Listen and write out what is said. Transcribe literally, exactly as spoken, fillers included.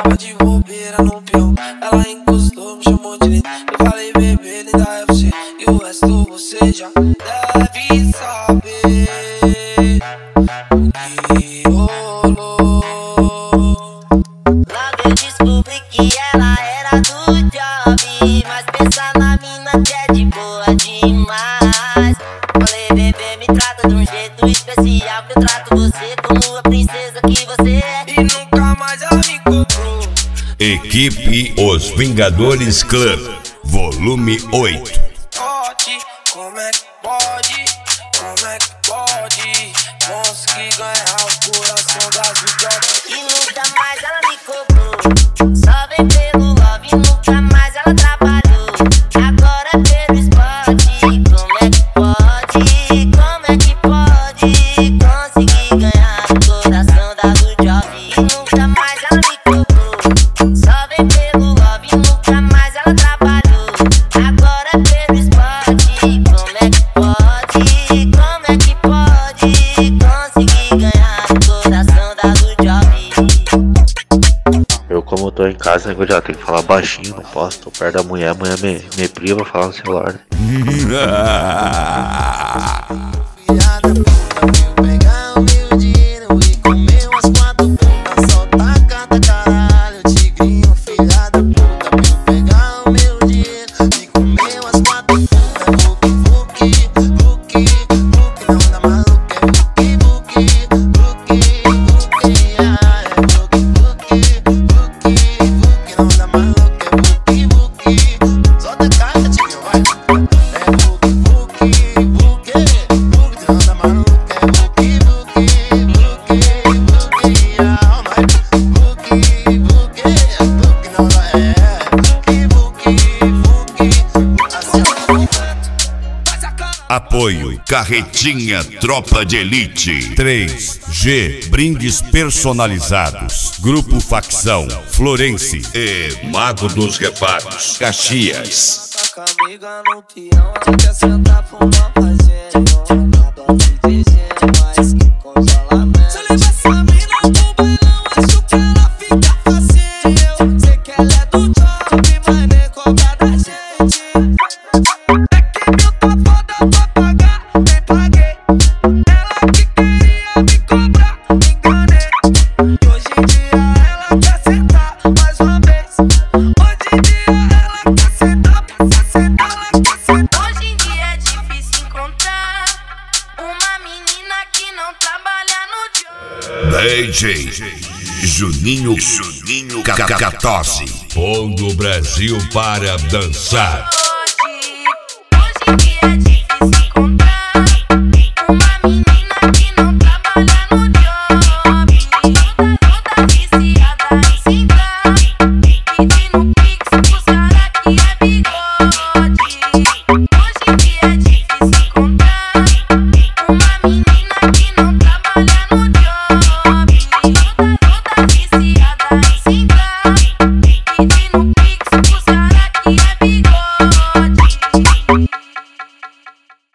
Tava de bobeira no peão, ela encostou, me chamou de lindo. Eu falei, bebê, linda é você, e o resto você já deve saber o que rolou. Logo eu descobri que ela era do job, mas pensa na mina que é de boa demais. Falei, bebê, me trata de um jeito especial, que eu trato você como a princesa que você é. E nunca mais ela me cobrou. Equipe Os Vingadores Club, volume oito. Pode, como é que pode? Como é que pode? Consegui ganhar o coração da Jujob. E nunca mais ela me cobrou. Só vem pelo love e nunca mais ela trabalhou. Agora pelo spot. Como é que pode? Como é que pode? Consegui ganhar o coração da Jujob. E nunca mais ela me cobrou. Só vem pelo love e nunca mais ela trabalhou. Agora pelo spot. Como é que pode? Como é que pode? Consegui ganhar o coração da Jujob. Eu, como eu tô em casa, eu já tenho que falar baixinho, não posso, tô perto da mulher, a mulher me, me priva pra falar no celular, né? Filha da puta, veio pegar o meu dinheiro e comer umas quatro putas. Só taca, caralho, tigrinho. Filha da puta, veio pegar o meu dinheiro e comer umas quatro putas. Vuki, vuki, vuki, vuki, não dá maluca. É vuki, vuki, vuki, vuki, ah, é vuki, vuki, vuki, vuki, não dá maluca. É vuki, vuki, só taca, tigrinho, vai. É vuki, vuki, vuki, vuki, não dá maluca. É vuki, vuki, vuki, vuki, ah, vai. Vuki, vuki, vuki, não dá, é vuki, vuki, vuki, assim, ó. Apoio Carretinha Tropa de Elite. três G Brindes personalizados. Grupo Facção Florense e Mago dos Reparos Caxias. Tá com a amiga no peão, ela quer sentar pro uma fazenda. Acaba de dizer, mas que congelamento. Se eu levar essa mina pro bailão, acho que ela fica facinho. Sei que ela é do job, mas nem cobra da gente. É que mil tá foda pra pagar, nem paguei. Ela que queria me cobrar, me enganei. E hoje em dia ela quer sentar mais uma vez. Hoje em dia ela quer sentar, quer sentar, ela quer sentar. Hoje em dia é difícil encontrar uma menina que não trabalha no job. D J Juninho Juninho Cacatose. Pondo o Brasil para dançar. Hoje, hoje em dia é difícil